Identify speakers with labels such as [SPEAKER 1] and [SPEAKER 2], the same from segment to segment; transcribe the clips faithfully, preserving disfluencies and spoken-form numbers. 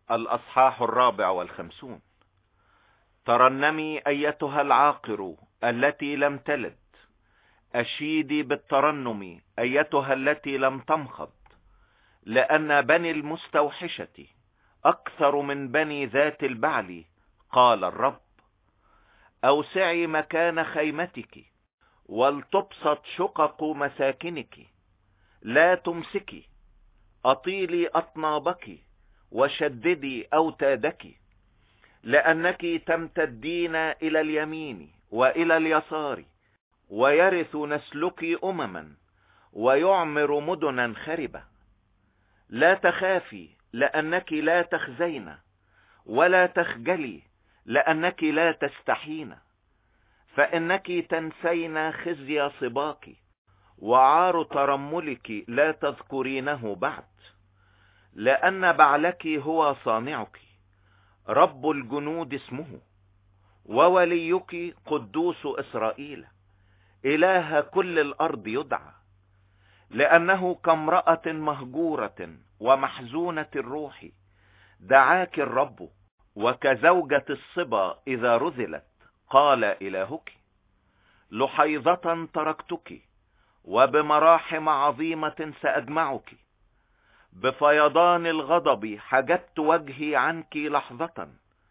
[SPEAKER 1] الأصحاح الرابع والخمسون. ترنمي أيتها العاقر التي لم تلد، أشيدي بالترنم أيتها التي لم تمخض، لأن بني المستوحشة أكثر من بني ذات البعل، قال الرب. أوسعي مكان خيمتك ولتبسط شقق مساكنك، لا تمسكي، أطيلي أطنابك وشددي أوتادك، لأنك تمتدين إلى اليمين وإلى اليسار، ويرث نسلك أمما ويعمر مدنا خربة. لا تخافي لأنك لا تخزين، ولا تخجلي لأنك لا تستحين، فإنك تنسين خزي صباك، وعار ترملك لا تذكرينه بعد، لأن بعلك هو صانعك، رب الجنود اسمه، ووليك قدوس إسرائيل، إله كل الأرض يدعى. لأنه كامرأة مهجورة ومحزونة الروح دعاك الرب، وكزوجة الصبا إذا رذلت، قال إلهك. لحيظة تركتك، وبمراحم عظيمة سأجمعك، بفيضان الغضب حجبت وجهي عنك لحظة،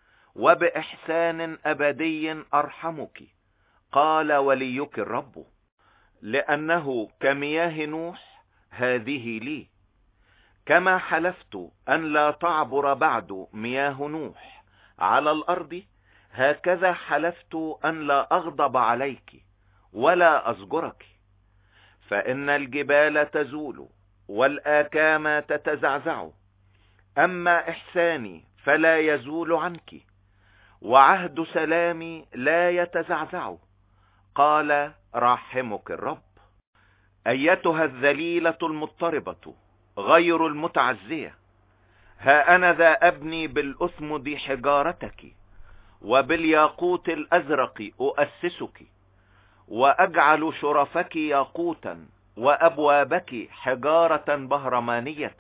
[SPEAKER 1] وبإحسان أبدي أرحمك، قال وليك الرب. لأنه كمياه نوح هذه لي، كما حلفت أن لا تعبر بعد مياه نوح على الأرض، هكذا حلفت أن لا أغضب عليك ولا أزجرك. فإن الجبال تزول والآكام تتزعزع، أما إحساني فلا يزول عنك، وعهد سلامي لا يتزعزع، قال راحمك الرب. أيتها الذليلة المضطربة غير المتعزية، ها أنا ذا أبني بالأثمد حجارتك، وبالياقوت الأزرق أؤسسك، وأجعل شرفك ياقوتا، وأبوابك حجارة بهرمانية،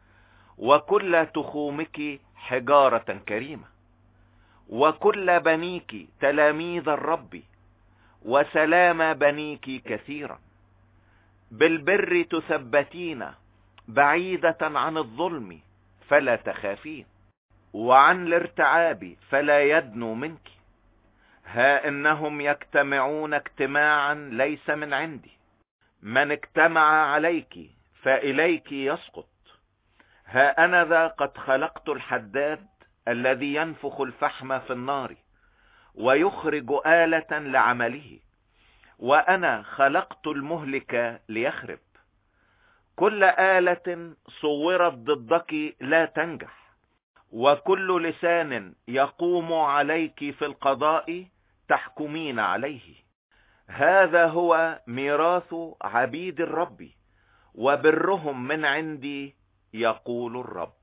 [SPEAKER 1] وكل تخومك حجارة كريمة، وكل بنيك تلاميذ الرب، وسلام بنيك كثيرا. بالبر تثبتين، بعيدة عن الظلم فلا تخافين، وعن الارتعاب فلا يدنو منك. ها إنهم يجتمعون اجتماعا ليس من عندي، من اجتمع عليك فإليك يسقط. ها أنا ذا قد خلقت الحداد الذي ينفخ الفحم في النار، ويخرج آلة لعمله، وأنا خلقت المهلك ليخرب. كل آلة صورت ضدك لا تنجح، وكل لسان يقوم عليك في القضاء تحكمين عليه. هذا هو ميراث عبيد الرب، وبرهم من عندي، يقول الرب.